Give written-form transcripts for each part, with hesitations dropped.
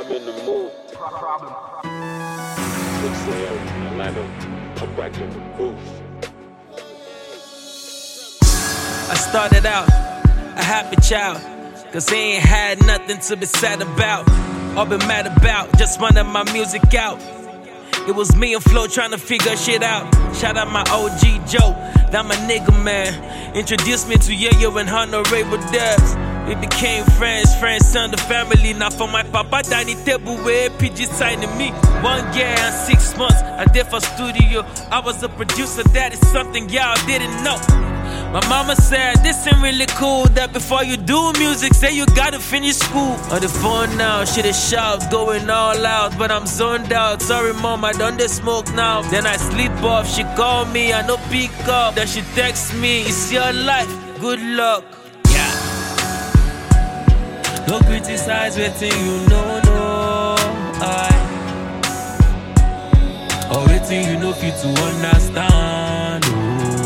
I'm in the mood. Problem. Looks like Atlanta. I'm back in the booth. I started out a happy child, cause I ain't had nothing to be sad about or be mad about, just running my music out. It was me and Flo trying to figure shit out. Shout out my OG Joe, that my nigga man. Introduced me to Yayo and Honorable Dubs. We became friends turned to family. Now for my papa dining table where PG signing me. 1 year and 6 months, I did for studio. I was a producer, that is something y'all didn't know. My mama said, this ain't really cool, that before you do music, say you gotta finish school. On the phone now, shit is sharp, going all out, but I'm zoned out. Sorry mom, I done the smoke now. Then I sleep off, she call me, I no pick up. Then she text me, it's your life, good luck. Yeah. No criticize waiting, you know, no. Or waiting, you know, fit to understand, oh.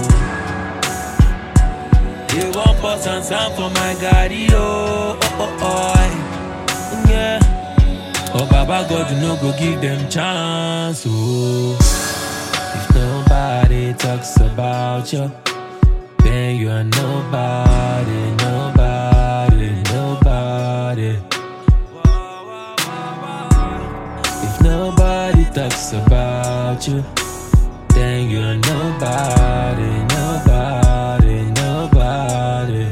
They want pause and sound for my daddy, oh, yeah. Oh, Baba God, you know, go give them chance, oh. If nobody talks about you, then you are nobody, nobody, nobody. If nobody talks about you, then you are nobody, nobody, nobody.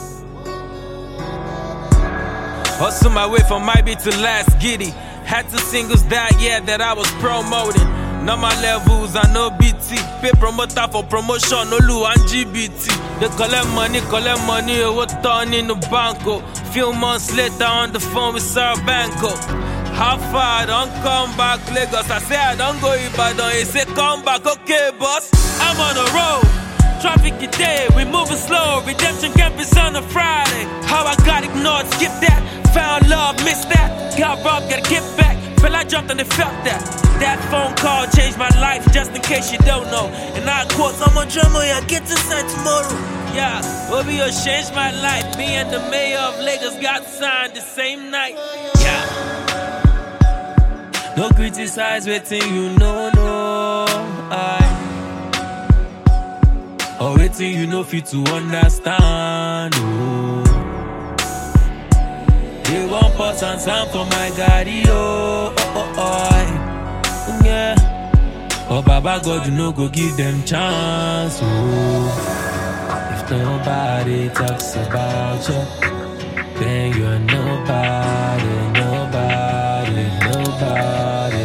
Hustle my way from my beat to last giddy. Had 2 singles that year that I was promoting. Now my levels are no BT. Pay promoter for promotion, no Lu and GBT. They collect money, what turn in the banco. Few months later on the phone with Sir Banco. How far I don't come back Lagos? I say I don't go Ibadan, he say come back, okay boss. I'm on the road, traffic is dead, we moving slow. Redemption campus on a Friday. How I got ignored, skip that. Found love, missed that. Got robbed, gotta get back. Fell I jumped and they felt that. That phone call changed my life, just in case you don't know. And I quote, I'm on drama, I get to sign tomorrow. Yeah, Obio changed my life. Me and the mayor of Lagos got signed the same night. Yeah. No criticize waiting, you know, no. Or waiting, you know, fit to understand, oh. They want pause and sound for my daddy, oh, yeah. Oh, Baba God, you know, go give them chance, oh. If nobody talks about you, then you're nobody, nobody, nobody.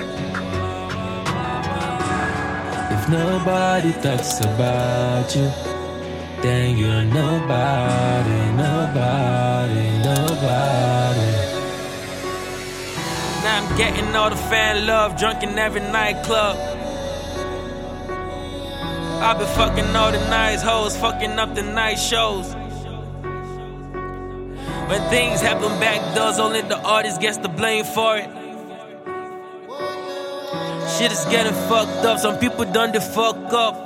If nobody talks about you, then you're nobody, nobody, nobody. Now I'm getting all the fan love, drunk in every nightclub. I've been fucking all the nice hoes, fucking up the night shows. When things happen back doors, only the artist gets the blame for it. Shit is getting fucked up, some people done the fuck up.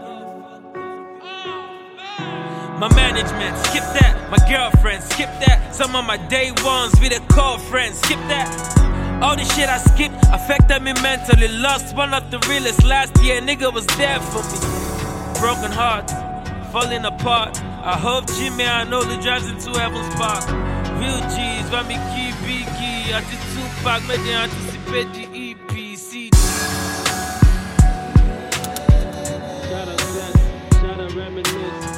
My management, skip that. My girlfriend, skip that. Some of my day ones be the call friends, skip that. All the shit I skipped affected me mentally. Lost one of the realest last year, nigga was there for me. Broken hearts, falling apart. I hope Jimmy and Oli drives into Heaven's Park. Real G's, Rami Key, Biggie, Ati Tupac, made they anticipate the EPC. Shout out reminisce.